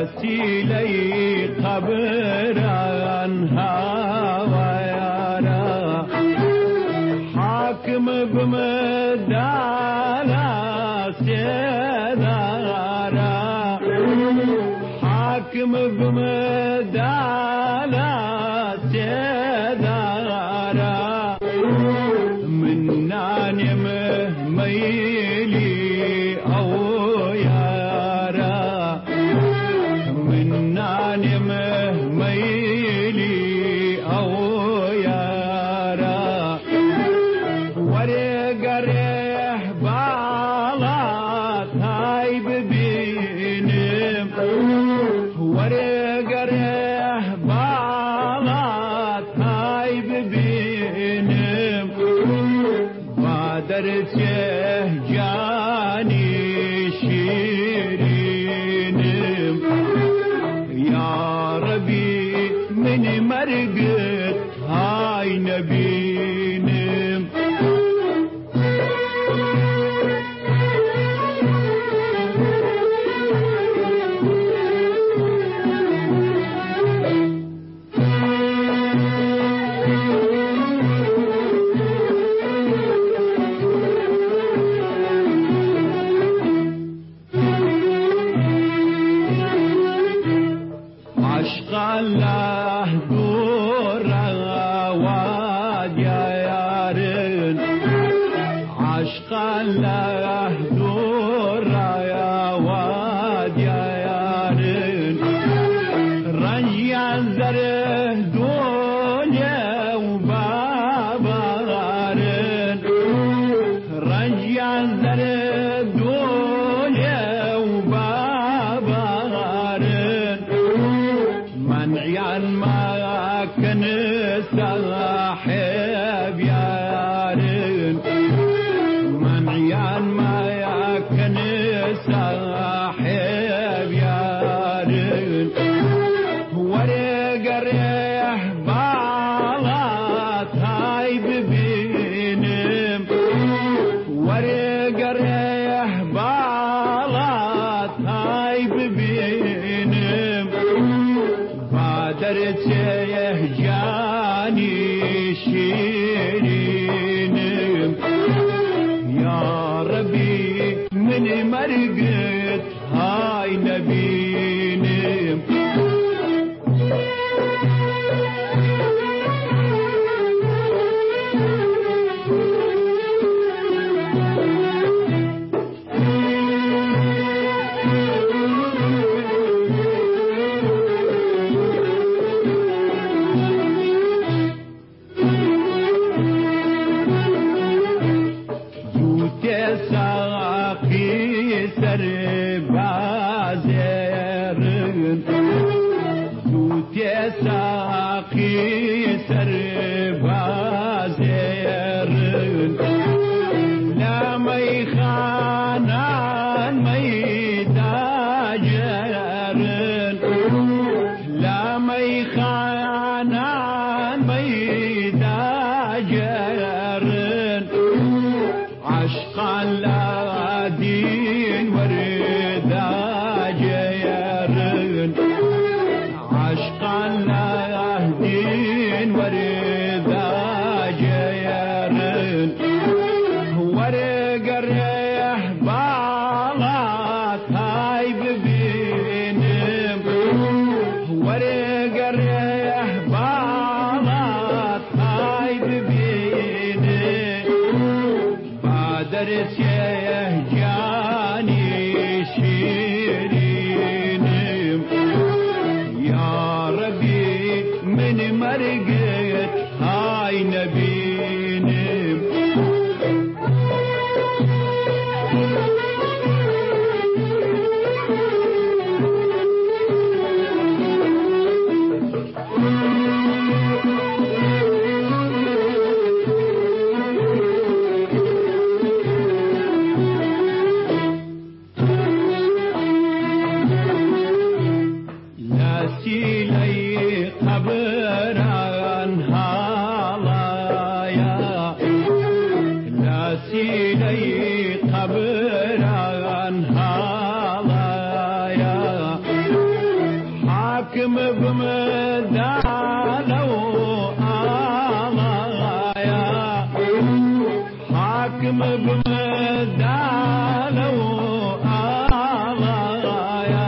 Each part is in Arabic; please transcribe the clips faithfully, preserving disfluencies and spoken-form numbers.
وسيلي قبران هوايارا حاكم بمدانا سيدارا حاكم بمدانا سيدارا من نانم ميلي أو يارا من نانم ميلي أو يارا ورق ريح بالا تايب بينم ورق ريح بالا تايب بينم بادر جاني شيرينم يا ربي من مرقت هاي نبينم عشق الله دورا واديا يارن عشق الله دورا واديا يارن رجيا زره دنيا وبابارن رجيا زره دنيا وبابارن منعيان ما كان صاحب يارن منعيان ما كان صاحب يارن ورق ريح بالا تايب بينم ورق ريح بالا تايب بينم بادرت جاني شيرينم يا ربي من مرقت هاي نبينم ساقي سربازرن دوتي ساقي سربازرن لا ميخانان ميداجرن لا ميخانان ميداجرن عشق الله دين وردا جيرن عشق الله دين حاكم بمداله الله يا حاكم بمداله الله يا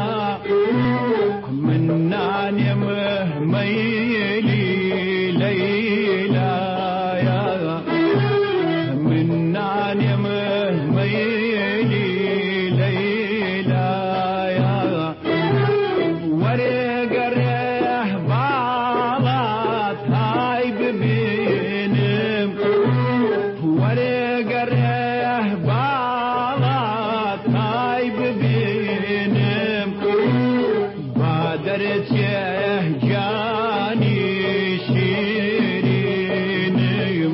منان مهميلي ليلى يا منان مهميلي ليلى يا ورق الرهبالات هاي ببينم ورق الرهبالات هاي ببينم بادرت يهجاني شيرينم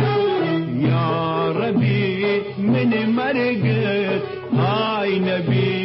يا ربي من مرقت هاي نبي